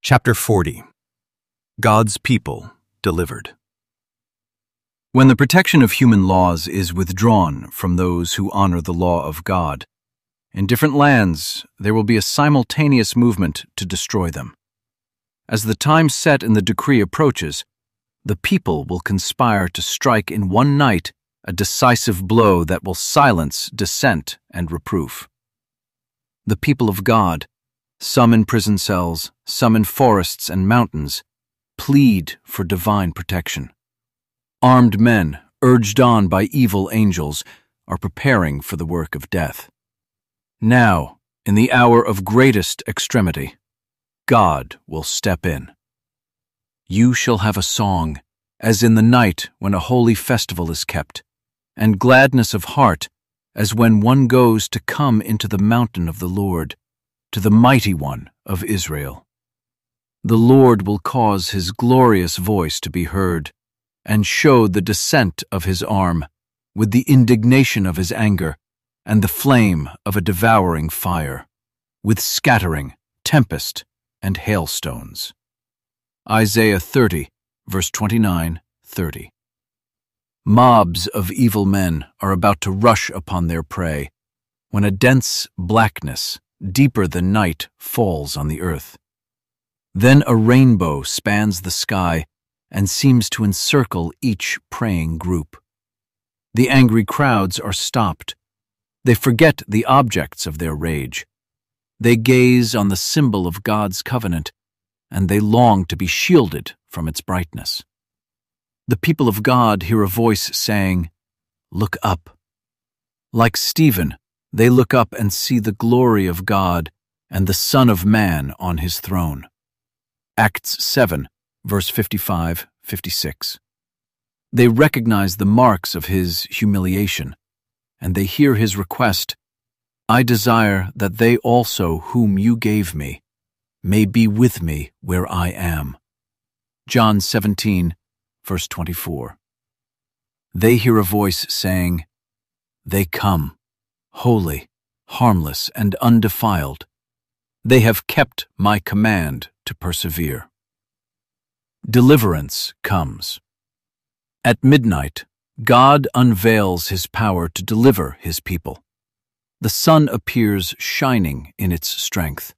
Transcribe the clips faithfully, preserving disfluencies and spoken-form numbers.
Chapter forty. God's People Delivered. When the protection of human laws is withdrawn from those who honor the law of God, in different lands there will be a simultaneous movement to destroy them. As the time set in the decree approaches, the people will conspire to strike in one night a decisive blow that will silence dissent and reproof. The people of God, some in prison cells, some in forests and mountains, plead for divine protection. Armed men, urged on by evil angels, are preparing for the work of death. Now, in the hour of greatest extremity, God will step in. You shall have a song, as in the night when a holy festival is kept, and gladness of heart, as when one goes to come into the mountain of the Lord, to the Mighty One of Israel. The Lord will cause his glorious voice to be heard, and show the descent of his arm, with the indignation of his anger, and the flame of a devouring fire, with scattering, tempest, and hailstones. Isaiah thirty, verse twenty-nine, thirty. Mobs of evil men are about to rush upon their prey, when a dense blackness, deeper than night, falls on the earth. Then a rainbow spans the sky and seems to encircle each praying group. The angry crowds are stopped. They forget the objects of their rage. They gaze on the symbol of God's covenant, and they long to be shielded from its brightness. The people of God hear a voice saying, "Look up." Like Stephen, they look up and see the glory of God and the Son of Man on his throne. Acts seven, verse fifty-five, fifty-six. They recognize the marks of his humiliation, and they hear his request, "I desire that they also whom you gave me may be with me where I am." John seventeen, verse twenty-four. They hear a voice saying, "They come, holy, harmless, and undefiled. They have kept my command to persevere." Deliverance comes. At midnight, God unveils his power to deliver his people. The sun appears shining in its strength.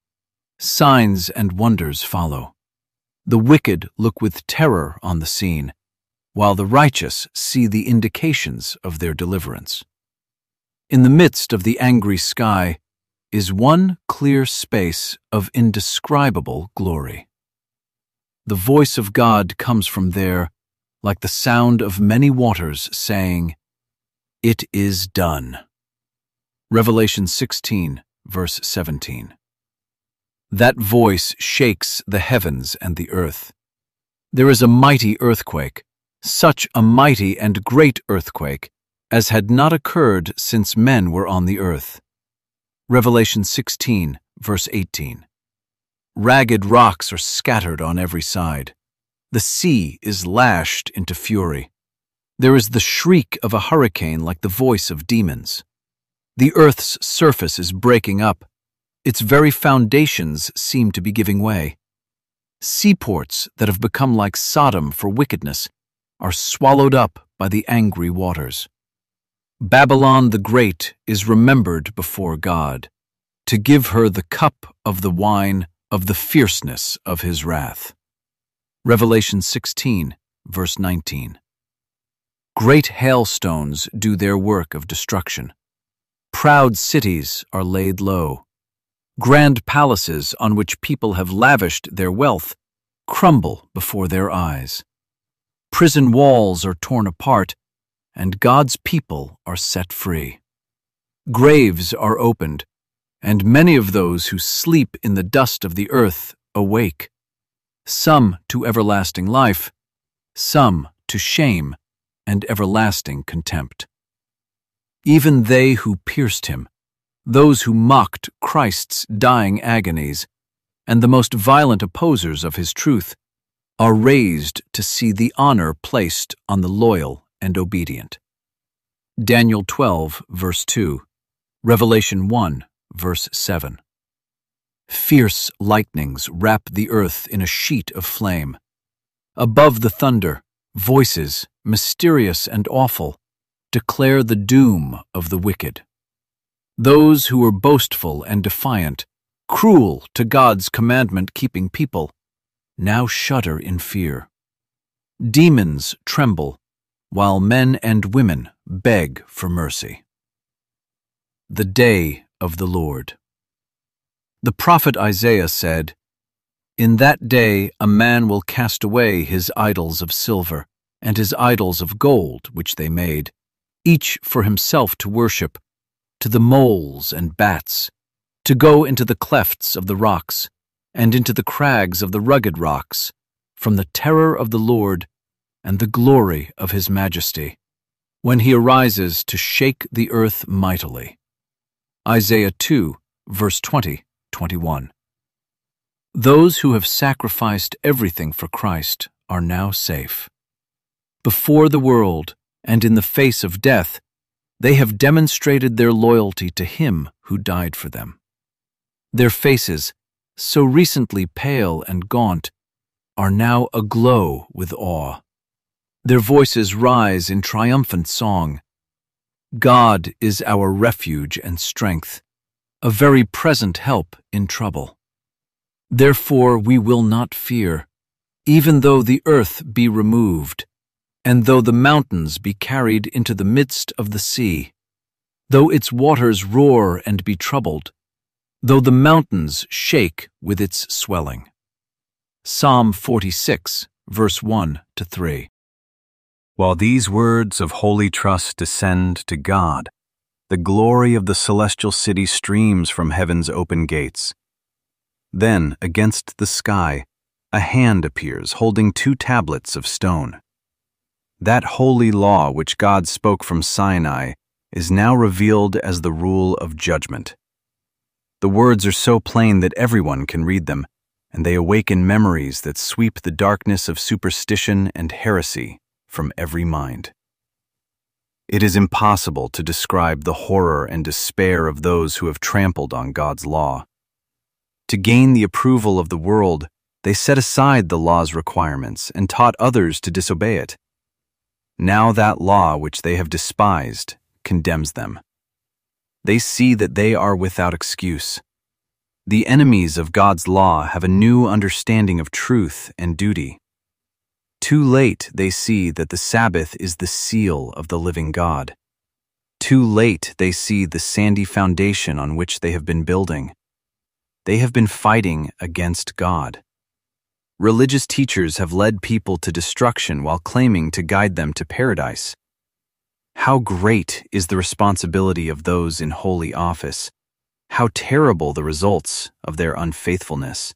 Signs and wonders follow. The wicked look with terror on the scene, while the righteous see the indications of their deliverance. In the midst of the angry sky is one clear space of indescribable glory. The voice of God comes from there like the sound of many waters saying, "It is done." Revelation sixteen, verse seventeen. That voice shakes the heavens and the earth. There is a mighty earthquake, such a mighty and great earthquake as had not occurred since men were on the earth. Revelation sixteen, verse eighteen. Ragged rocks are scattered on every side. The sea is lashed into fury. There is the shriek of a hurricane like the voice of demons. The earth's surface is breaking up. Its very foundations seem to be giving way. Seaports that have become like Sodom for wickedness are swallowed up by the angry waters. Babylon the Great is remembered before God, to give her the cup of the wine of the fierceness of his wrath. Revelation sixteen, verse nineteen. Great hailstones do their work of destruction. Proud cities are laid low. Grand palaces on which people have lavished their wealth crumble before their eyes. Prison walls are torn apart, and God's people are set free. Graves are opened, and many of those who sleep in the dust of the earth awake, some to everlasting life, some to shame and everlasting contempt. Even they who pierced him, those who mocked Christ's dying agonies, and the most violent opposers of his truth, are raised to see the honor placed on the loyal and obedient. Daniel twelve, verse two, Revelation one, verse seven. Fierce lightnings wrap the earth in a sheet of flame. Above the thunder, voices, mysterious and awful, declare the doom of the wicked. Those who were boastful and defiant, cruel to God's commandment-keeping people, now shudder in fear. Demons tremble, while men and women beg for mercy. The Day of the Lord. The prophet Isaiah said, "In that day a man will cast away his idols of silver and his idols of gold which they made, each for himself to worship, to the moles and bats, to go into the clefts of the rocks, and into the crags of the rugged rocks, from the terror of the Lord and the glory of his majesty, when he arises to shake the earth mightily." Isaiah two, verse twenty, twenty-one. Those who have sacrificed everything for Christ are now safe. Before the world and in the face of death, they have demonstrated their loyalty to Him who died for them. Their faces, so recently pale and gaunt, are now aglow with awe. Their voices rise in triumphant song. God is our refuge and strength, a very present help in trouble. Therefore we will not fear, even though the earth be removed, and though the mountains be carried into the midst of the sea, though its waters roar and be troubled, though the mountains shake with its swelling. Psalm forty-six, verse one to three. While these words of holy trust descend to God, the glory of the celestial city streams from heaven's open gates. Then, against the sky, a hand appears holding two tablets of stone. That holy law which God spoke from Sinai is now revealed as the rule of judgment. The words are so plain that everyone can read them, and they awaken memories that sweep the darkness of superstition and heresy from every mind. It is impossible to describe the horror and despair of those who have trampled on God's law. To gain the approval of the world, they set aside the law's requirements and taught others to disobey it. Now that law which they have despised condemns them. They see that they are without excuse. The enemies of God's law have a new understanding of truth and duty. Too late they see that the Sabbath is the seal of the living God. Too late they see the sandy foundation on which they have been building. They have been fighting against God. Religious teachers have led people to destruction while claiming to guide them to paradise. How great is the responsibility of those in holy office! How terrible the results of their unfaithfulness!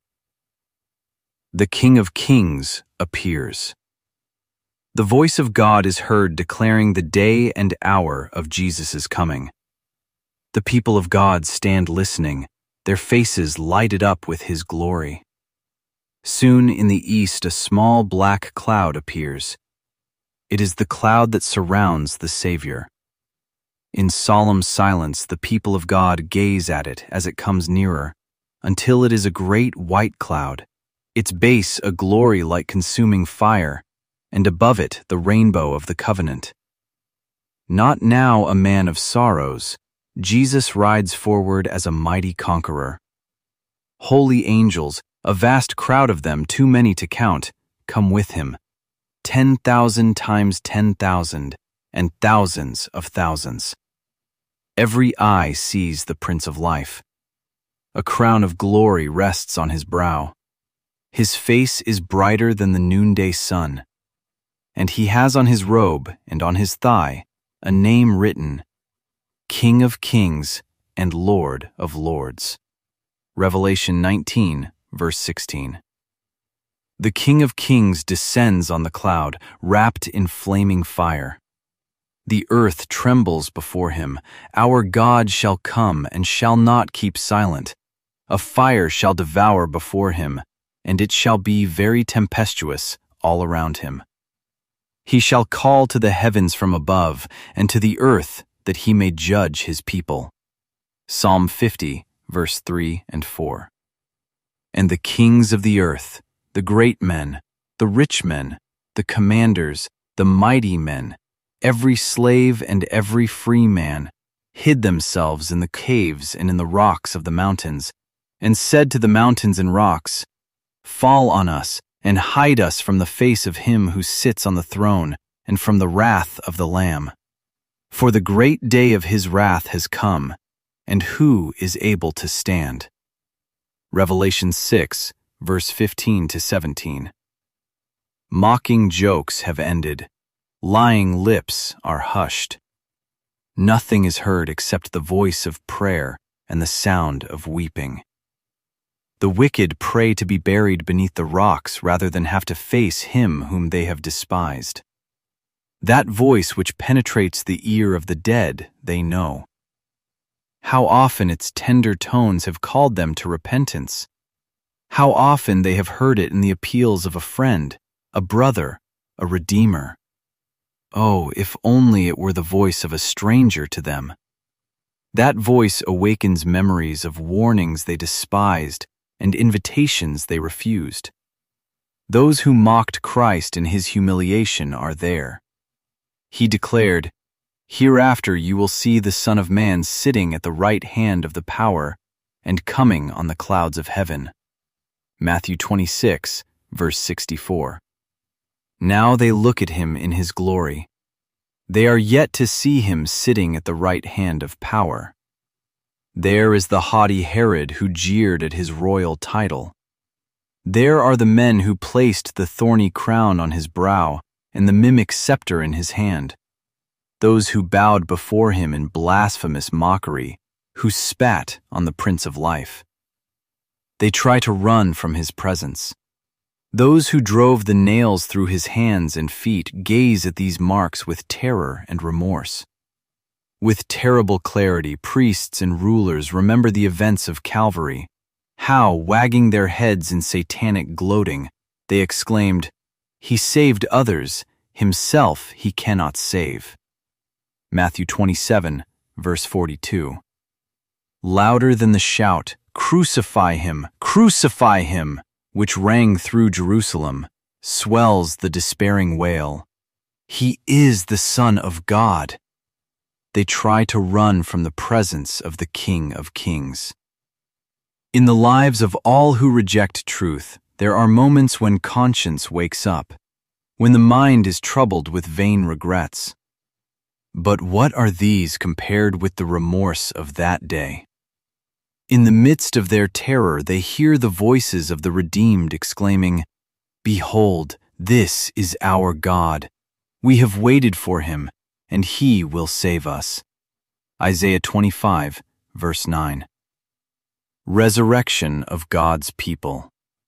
The King of Kings appears. The voice of God is heard declaring the day and hour of Jesus' coming. The people of God stand listening, their faces lighted up with His glory. Soon in the east a small black cloud appears. It is the cloud that surrounds the Savior. In solemn silence the people of God gaze at it as it comes nearer, until it is a great white cloud, its base a glory like consuming fire, and above it the rainbow of the covenant. Not now a man of sorrows, Jesus rides forward as a mighty conqueror. Holy angels, a vast crowd of them too many to count, come with him, ten thousand times ten thousand, and thousands of thousands. Every eye sees the Prince of Life. A crown of glory rests on his brow. His face is brighter than the noonday sun, and he has on his robe and on his thigh a name written, King of Kings and Lord of Lords. Revelation nineteen, verse sixteen. The King of Kings descends on the cloud, wrapped in flaming fire. The earth trembles before him. Our God shall come and shall not keep silent. A fire shall devour before him, and it shall be very tempestuous all around him. He shall call to the heavens from above, and to the earth, that he may judge his people. Psalm fifty, verse three and four. And the kings of the earth, the great men, the rich men, the commanders, the mighty men, every slave and every free man, hid themselves in the caves and in the rocks of the mountains, and said to the mountains and rocks, "Fall on us, and hide us from the face of him who sits on the throne, and from the wrath of the Lamb. For the great day of his wrath has come, and who is able to stand?" Revelation six, verse fifteen to seventeen. Mocking jokes have ended. Lying lips are hushed. Nothing is heard except the voice of prayer and the sound of weeping. The wicked pray to be buried beneath the rocks rather than have to face him whom they have despised. That voice which penetrates the ear of the dead they know. How often its tender tones have called them to repentance. How often they have heard it in the appeals of a friend, a brother, a redeemer. Oh, if only it were the voice of a stranger to them. That voice awakens memories of warnings they despised and invitations they refused. Those who mocked Christ in his humiliation are there. He declared, "Hereafter you will see the Son of Man sitting at the right hand of the power and coming on the clouds of heaven." Matthew twenty-six, verse sixty-four. Now they look at him in his glory. They are yet to see him sitting at the right hand of power. There is the haughty Herod who jeered at his royal title. There are the men who placed the thorny crown on his brow and the mimic scepter in his hand. Those who bowed before him in blasphemous mockery, who spat on the Prince of Life. They try to run from his presence. Those who drove the nails through his hands and feet gaze at these marks with terror and remorse. With terrible clarity, priests and rulers remember the events of Calvary, how, wagging their heads in satanic gloating, they exclaimed, "He saved others, himself he cannot save." Matthew twenty-seven, verse forty-two. Louder than the shout, "Crucify him! Crucify him!" which rang through Jerusalem, swells the despairing wail, "He is the Son of God." They try to run from the presence of the King of Kings. In the lives of all who reject truth, there are moments when conscience wakes up, when the mind is troubled with vain regrets. But what are these compared with the remorse of that day? In the midst of their terror, they hear the voices of the redeemed exclaiming, "Behold, this is our God. We have waited for him, and he will save us." Isaiah twenty-five, verse nine. Resurrection of God's people.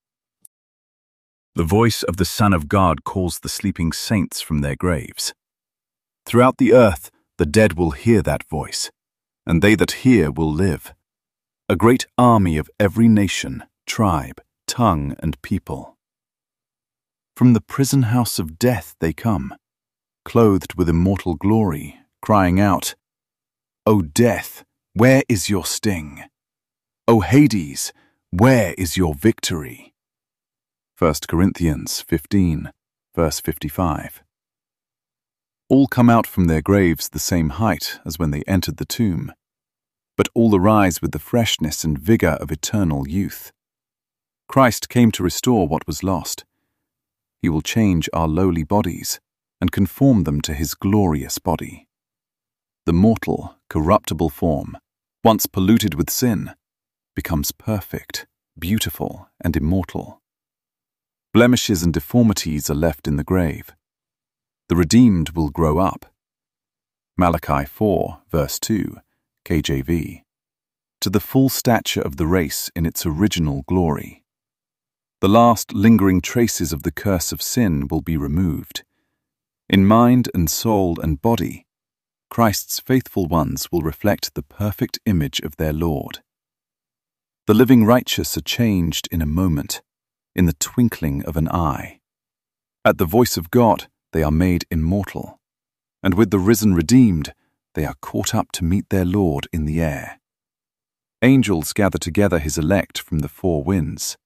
The voice of the Son of God calls the sleeping saints from their graves. Throughout the earth, the dead will hear that voice, and they that hear will live. A great army of every nation, tribe, tongue, and people. From the prison house of death they come, clothed with immortal glory, crying out, "O death, where is your sting? O Hades, where is your victory?" First Corinthians fifteen, verse fifty-five. All come out from their graves the same height as when they entered the tomb, but all arise with the freshness and vigor of eternal youth. Christ came to restore what was lost. He will change our lowly bodies and conform them to his glorious body. The mortal, corruptible form, once polluted with sin, becomes perfect, beautiful, and immortal. Blemishes and deformities are left in the grave. The redeemed will grow up. Malachi four, verse two, K J V, to the full stature of the race in its original glory. The last lingering traces of the curse of sin will be removed. In mind and soul and body, Christ's faithful ones will reflect the perfect image of their Lord. The living righteous are changed in a moment, in the twinkling of an eye. At the voice of God, they are made immortal, and with the risen redeemed, they are caught up to meet their Lord in the air. Angels gather together his elect from the four winds,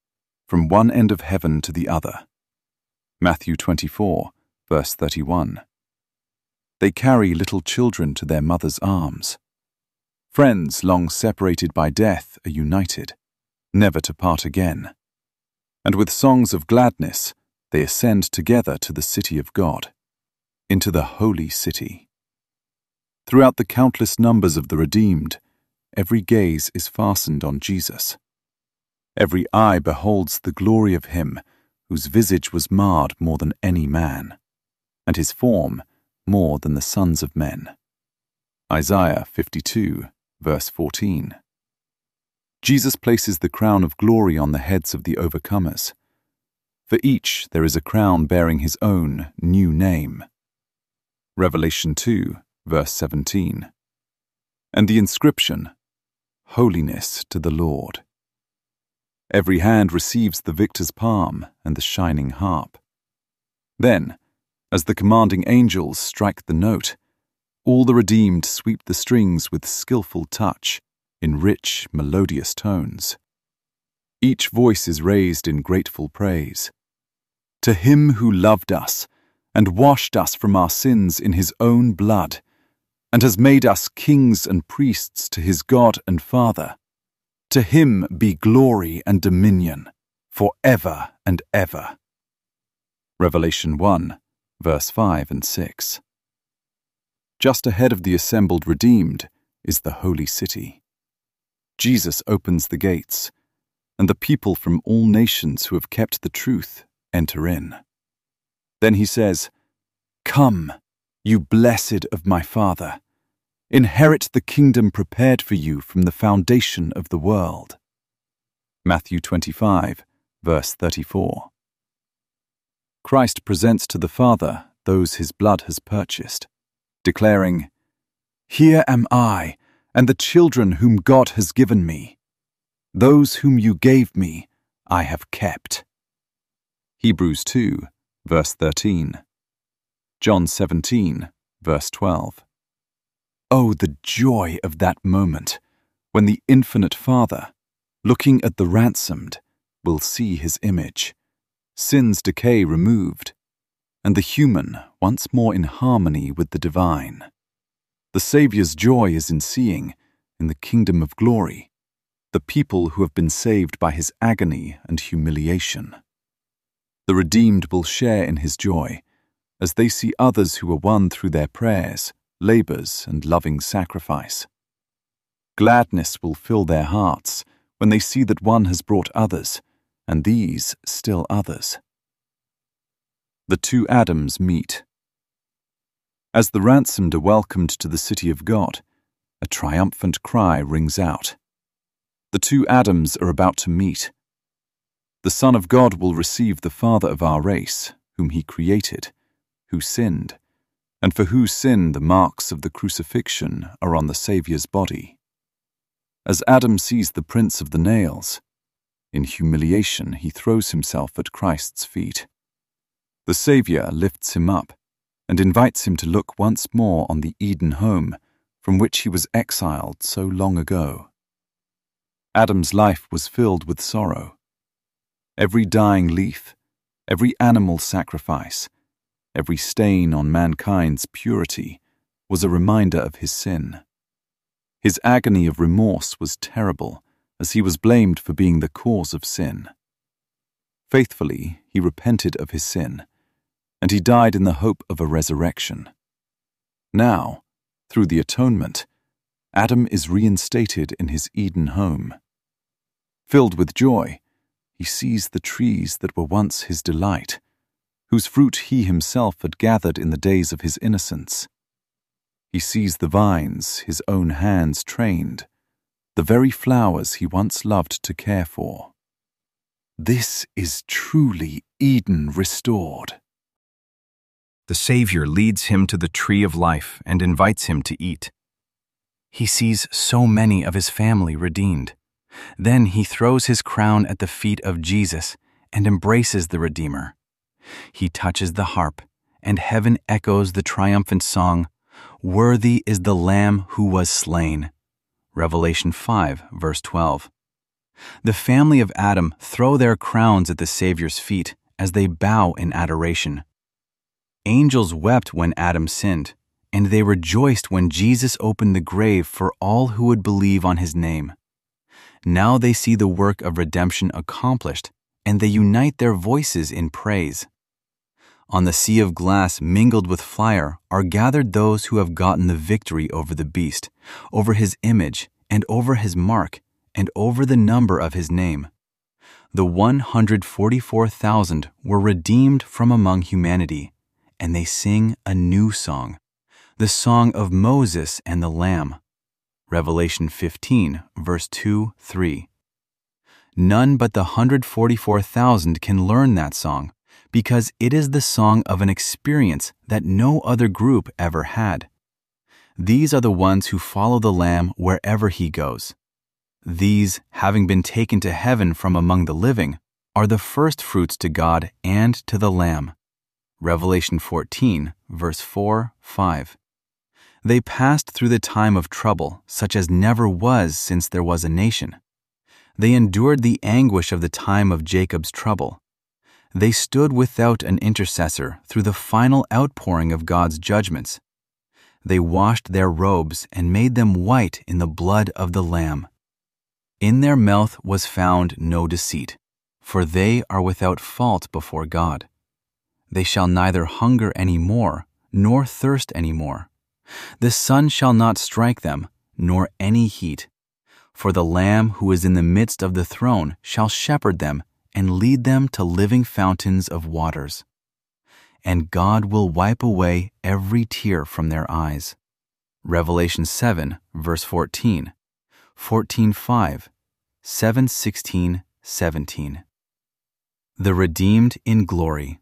from one end of heaven to the other. Matthew twenty-four, verse thirty-one. They carry little children to their mother's arms. Friends long separated by death are united, never to part again. And with songs of gladness, they ascend together to the city of God, into the holy city. Throughout the countless numbers of the redeemed, every gaze is fastened on Jesus. Every eye beholds the glory of him whose visage was marred more than any man, and his form more than the sons of men. Isaiah fifty-two, verse fourteen. Jesus places the crown of glory on the heads of the overcomers. For each there is a crown bearing his own new name. Revelation two, verse seventeen. And the inscription, Holiness to the Lord. Every hand receives the victor's palm and the shining harp. Then, as the commanding angels strike the note, all the redeemed sweep the strings with skillful touch in rich, melodious tones. Each voice is raised in grateful praise. To him who loved us and washed us from our sins in his own blood, and has made us kings and priests to his God and Father, to him be glory and dominion for ever and ever. Revelation one, verse five and six. Just ahead of the assembled redeemed is the holy city. Jesus opens the gates, and the people from all nations who have kept the truth enter in. Then he says, Come, you blessed of my Father, inherit the kingdom prepared for you from the foundation of the world. Matthew twenty-five, verse thirty-four. Christ presents to the Father those his blood has purchased, declaring, Here am I, and the children whom God has given me. Those whom you gave me, I have kept. Hebrews two, verse thirteen. John seventeen, verse twelve. Oh, the joy of that moment, when the infinite Father, looking at the ransomed, will see his image, sin's decay removed, and the human once more in harmony with the divine. The Saviour's joy is in seeing, in the kingdom of glory, the people who have been saved by his agony and humiliation. The redeemed will share in his joy, as they see others who are won through their prayers, labors, and loving sacrifice. Gladness will fill their hearts when they see that one has brought others, and these still others. The two Adams meet. As the ransomed are welcomed to the city of God, a triumphant cry rings out. The two Adams are about to meet. The Son of God will receive the Father of our race, whom he created, who sinned, and for whose sin the marks of the crucifixion are on the Saviour's body. As Adam sees the prints of the nails, in humiliation he throws himself at Christ's feet. The Saviour lifts him up and invites him to look once more on the Eden home from which he was exiled so long ago. Adam's life was filled with sorrow. Every dying leaf, every animal sacrifice, every stain on mankind's purity was a reminder of his sin. His agony of remorse was terrible, as he was blamed for being the cause of sin. Faithfully, he repented of his sin, and he died in the hope of a resurrection. Now, through the atonement, Adam is reinstated in his Eden home. Filled with joy, he sees the trees that were once his delight, whose fruit he himself had gathered in the days of his innocence. He sees the vines his own hands trained, the very flowers he once loved to care for. This is truly Eden restored. The Savior leads him to the tree of life and invites him to eat. He sees so many of his family redeemed. Then he throws his crown at the feet of Jesus and embraces the Redeemer. He touches the harp, and heaven echoes the triumphant song, Worthy is the Lamb who was slain. Revelation five, verse twelve. The family of Adam throw their crowns at the Savior's feet as they bow in adoration. Angels wept when Adam sinned, and they rejoiced when Jesus opened the grave for all who would believe on his name. Now they see the work of redemption accomplished, and they unite their voices in praise. On the sea of glass mingled with fire are gathered those who have gotten the victory over the beast, over his image, and over his mark, and over the number of his name. The one hundred forty-four thousand were redeemed from among humanity, and they sing a new song, the song of Moses and the Lamb. Revelation fifteen, verse two, three. None but the one hundred forty-four thousand can learn that song, because it is the song of an experience that no other group ever had. These are the ones who follow the Lamb wherever he goes. These, having been taken to heaven from among the living, are the first fruits to God and to the Lamb. Revelation fourteen, verse four, five. They passed through the time of trouble, such as never was since there was a nation. They endured the anguish of the time of Jacob's trouble. They stood without an intercessor through the final outpouring of God's judgments. They washed their robes and made them white in the blood of the Lamb. In their mouth was found no deceit, for they are without fault before God. They shall neither hunger any more, nor thirst any more. The sun shall not strike them, nor any heat. For the Lamb who is in the midst of the throne shall shepherd them and lead them to living fountains of waters. And God will wipe away every tear from their eyes. Revelation seven, verse fourteen, fourteen, five, seven, sixteen, seventeen. The redeemed in glory.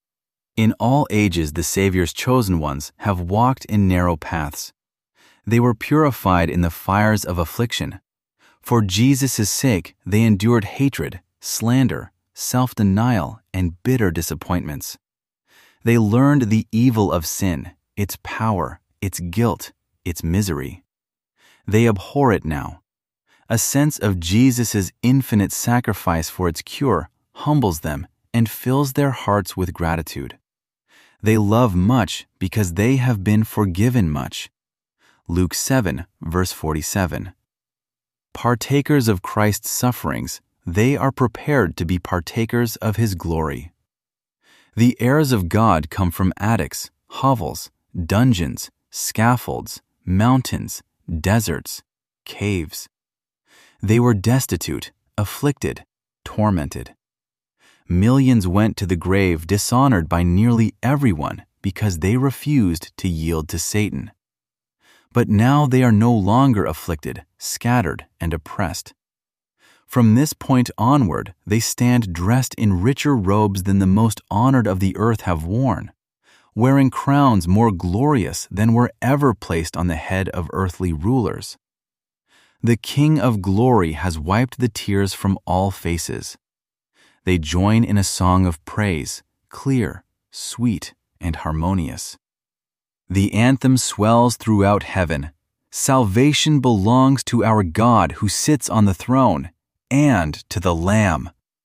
In all ages the Savior's chosen ones have walked in narrow paths. They were purified in the fires of affliction. For Jesus' sake they endured hatred, slander, self-denial, and bitter disappointments. They learned the evil of sin, its power, its guilt, its misery. They abhor it now. A sense of Jesus' infinite sacrifice for its cure humbles them and fills their hearts with gratitude. They love much because they have been forgiven much. Luke seven, verse forty-seven. Partakers of Christ's sufferings, they are prepared to be partakers of his glory. The heirs of God come from attics, hovels, dungeons, scaffolds, mountains, deserts, caves. They were destitute, afflicted, tormented. Millions went to the grave dishonored by nearly everyone because they refused to yield to Satan. But now they are no longer afflicted, scattered, and oppressed. From this point onward, they stand dressed in richer robes than the most honored of the earth have worn, wearing crowns more glorious than were ever placed on the head of earthly rulers. The King of glory has wiped the tears from all faces. They join in a song of praise, clear, sweet, and harmonious. The anthem swells throughout heaven. Salvation belongs to our God who sits on the throne, and to the Lamb.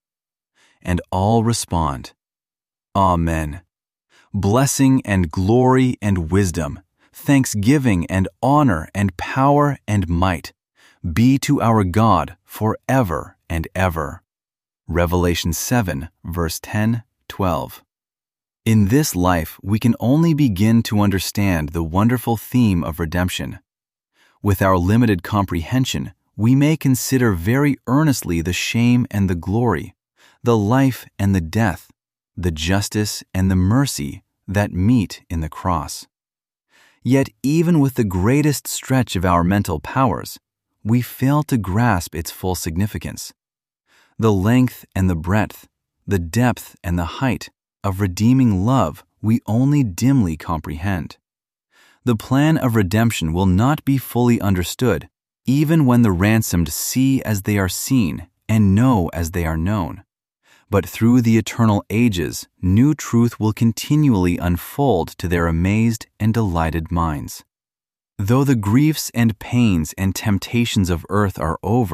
And all respond, Amen. Blessing and glory and wisdom, thanksgiving and honor and power and might be to our God forever and ever. Revelation seven, verse ten, twelve. In this life, we can only begin to understand the wonderful theme of redemption. With our limited comprehension, we may consider very earnestly the shame and the glory, the life and the death, the justice and the mercy that meet in the cross. Yet even with the greatest stretch of our mental powers, we fail to grasp its full significance. The length and the breadth, the depth and the height of redeeming love we only dimly comprehend. The plan of redemption will not be fully understood, even when the ransomed see as they are seen and know as they are known. But through the eternal ages, new truth will continually unfold to their amazed and delighted minds. Though the griefs and pains and temptations of earth are over,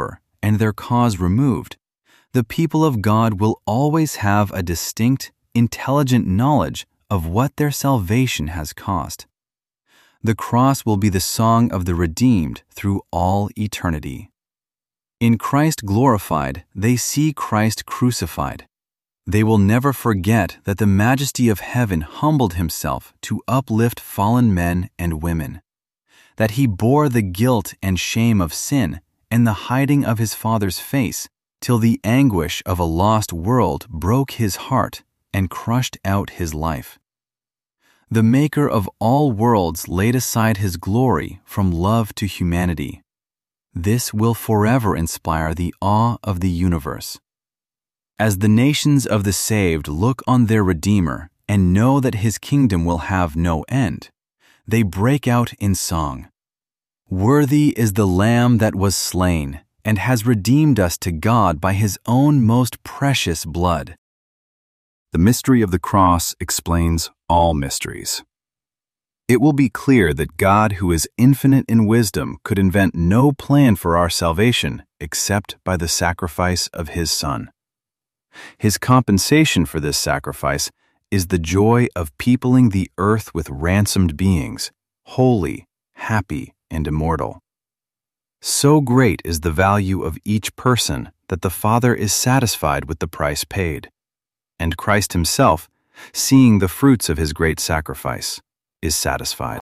and their cause removed, the people of God will always have a distinct, intelligent knowledge of what their salvation has cost. The cross will be the song of the redeemed through all eternity. In Christ glorified, they see Christ crucified. They will never forget that the majesty of heaven humbled himself to uplift fallen men and women, that he bore the guilt and shame of sin and the hiding of his Father's face, till the anguish of a lost world broke his heart and crushed out his life. The Maker of all worlds laid aside his glory from love to humanity. This will forever inspire the awe of the universe. As the nations of the saved look on their Redeemer and know that his kingdom will have no end, they break out in song. Worthy is the Lamb that was slain and has redeemed us to God by his own most precious blood. The mystery of the cross explains all mysteries. It will be clear that God, who is infinite in wisdom, could invent no plan for our salvation except by the sacrifice of his Son. His compensation for this sacrifice is the joy of peopling the earth with ransomed beings, holy, happy, and immortal. So great is the value of each person that the Father is satisfied with the price paid, and Christ himself, seeing the fruits of his great sacrifice, is satisfied.